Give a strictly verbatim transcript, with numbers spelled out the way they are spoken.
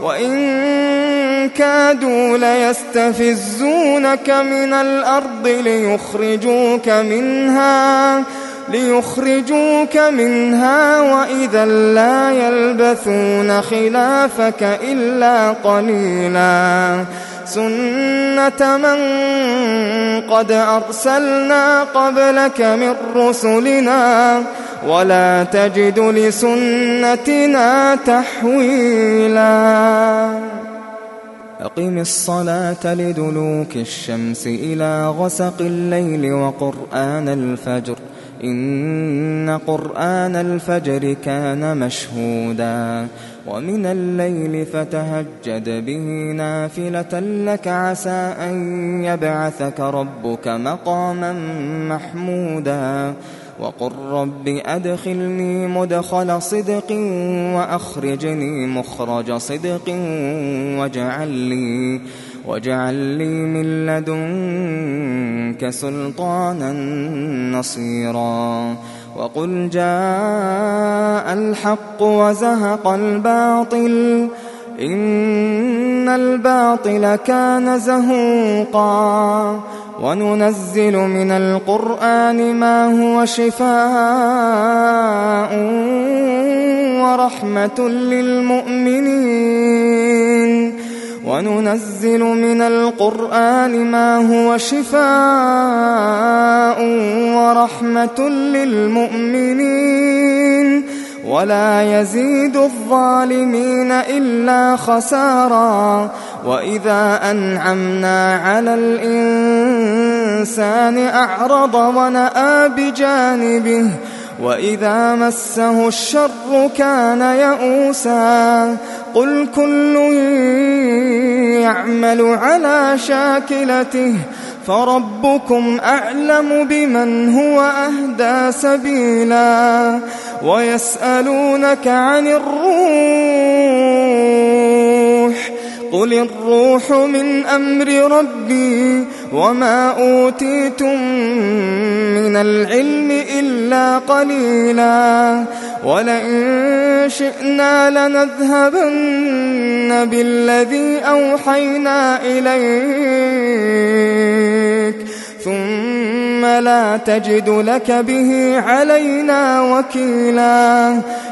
وإن كادوا ليستفزونك من الأرض ليخرجوك منها ليخرجوك منها وإذا لا يلبثون خلافك إلا قليلا سنة من قد أرسلنا قبلك من رسلنا ولا تجد لسنتنا تحويلا أقم الصلاة لدلوك الشمس إلى غسق الليل وقرآن الفجر إن قرآن الفجر كان مشهودا ومن الليل فتهجد به نافلة لك عسى أن يبعثك ربك مقاما محمودا وقل رب أدخلني مدخل صدق وأخرجني مخرج صدق واجعل لي واجعل لي من لدنك سلطانا نصيرا وقل جاء الحق وزهق الباطل إن الباطل كان زهوقا وننزل من القرآن ما هو شفاء ورحمة للمؤمنين وننزل من القرآن ما هو شفاء ورحمة للمؤمنين ولا يزيد الظالمين إلا خسارا وإذا أنعمنا على الإنسان أعرض ونأى بجانبه وإذا مسه الشر كان يئوسا قل كل يعمل على شاكلته فربكم أعلم بمن هو أهدى سبيلا ويسألونك عن الروح قل الروح من أمر ربي وما أوتيتم من العلم إلا قليلا ولئن شئنا لنذهبن بالذي أوحينا إليك ثم لا تجد لك به علينا وكيلا